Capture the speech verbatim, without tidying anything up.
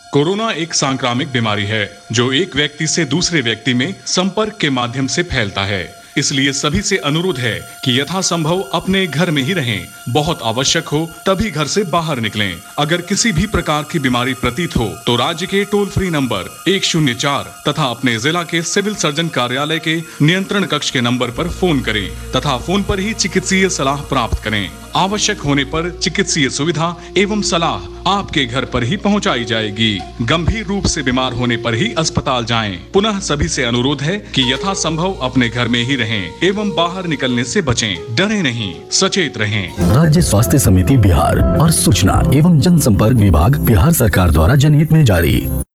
Corona एक सांक्रामिक बीमारी है जो एक व्यक्ति से दूसरे व्यक्ति में संपर्क के माध्यम से फैलता है। इसलिए सभी से अनुरोध है कि यथासंभव अपने घर में ही रहें। बहुत आवश्यक हो तभी घर से बाहर निकलें। अगर किसी भी प्रकार की बीमारी प्रतीत हो तो राज्य के टोल फ्री नंबर एक शून्य चार तथा अपने जिला के सिविल सर्जन कार्यालय के नियंत्रण कक्ष के नंबर पर फोन करें तथा फोन पर ही चिकित्सीय सलाह प्राप्त करें। आवश्यक होने पर चिकित्सीय सुविधा एवं सलाह आपके घर पर ही पहुंचाई जाएगी। गंभीर रूप से बीमार होने पर ही अस्पताल जाएं। पुनः सभी से अनुरोध है कि यथासंभव अपने घर में ही रहें एवं बाहर निकलने से बचें। डरे नहीं, सचेत रहें। राज्य स्वास्थ्य समिति बिहार और सूचना एवं जनसंपर्क विभाग बिहार सरकार द्वारा जनहित में जारी।